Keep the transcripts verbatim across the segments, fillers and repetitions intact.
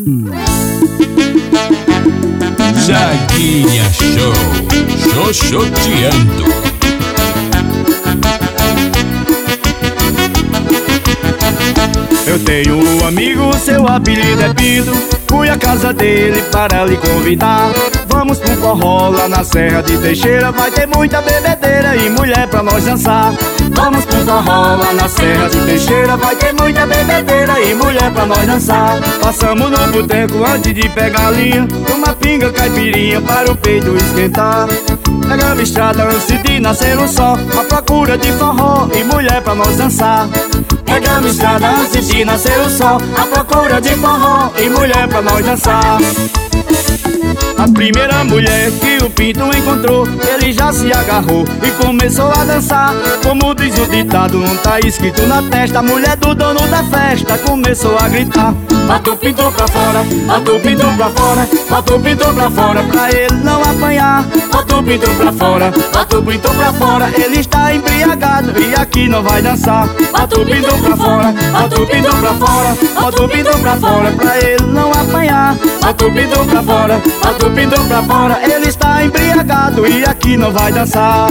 Zaguinha Show, xoxoteando. Eu tenho um amigo, seu apelido é Pinto. Fui à casa dele para lhe convidar. Vamos pro forró lá na Serra de Teixeira. Vai ter muita bebedeira e mulher pra nós dançar. Vamos pro forró lá na Serra de Teixeira. Vai ter muita bebedeira e mulher pra nós dançar. Passamos no boteco antes de pegar a linha, uma pinga caipirinha para o peito esquentar. Pegamos estrada antes de nascer o sol, à procura de forró e mulher pra nós dançar. Pegamos estrada antes de nascer o sol, à procura de forró e mulher pra nós dançar. A primeira mulher que o Pinto encontrou, ele já se agarrou e começou a dançar. Como diz o ditado, não tá escrito na testa, a mulher do dono da festa começou a gritar: bota o Pinto pra fora, bota o Pinto pra fora, bota o Pinto pra fora, pra ele não apanhar. Bota o Pinto pra fora, bota o Pinto pra fora, ele está embriagado e aqui não vai dançar. Bota o Pinto pra fora, bota o Pinto pra fora, bota o Pinto pra fora, pra ele não apanhar. Bota o Pinto pra fora, bota o Pinto pra fora, ele está embriagado e aqui não vai dançar.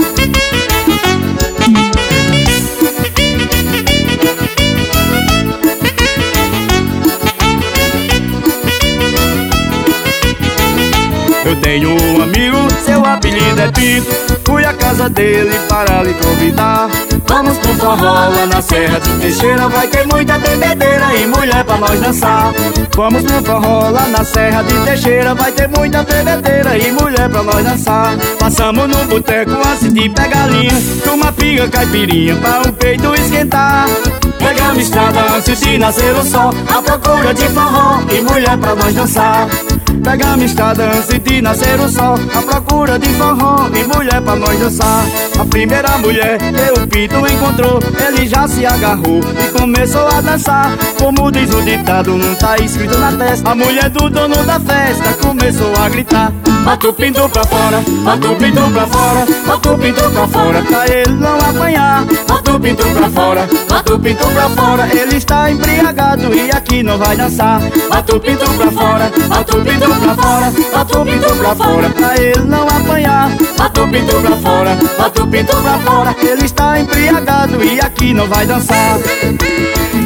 Eu tenho um amigo, seu apelido é Pinto. Fui à casa dele para lhe convidar. Vamos pro forró lá na Serra de Teixeira. Vai ter muita bebedeira e mulher pra nós dançar. Vamos pro forró lá na Serra de Teixeira. Vai ter muita bebedeira e mulher pra nós dançar. Passamos no boteco antes de pegar a linha, uma pinga caipirinha para o peito esquentar. Pegamos estrada antes de nascer o sol, à procura de forró e mulher pra nós dançar. Pegamos estrada antes de nascer o sol, à procura de forró e mulher pra nós dançar. A primeira mulher que o Pinto encontrou, ele já se agarrou e começou a dançar. Como diz o ditado, não tá escrito na testa, a mulher do dono da festa começou a gritar: bota o Pinto pra fora, bota o Pinto pra fora, bota o Pinto pra fora, pra ele não apanhar. Bota o Pinto pra fora, bota o Pinto pra fora, ele está embriagado e aqui não vai dançar. Bota o Pinto pra fora, bota o Pinto pra fora, bota o Pinto pra fora, pra ele não apanhar. Bota o Pinto pra fora, bota o Pinto pra fora, ele está embriagado e aqui não vai dançar.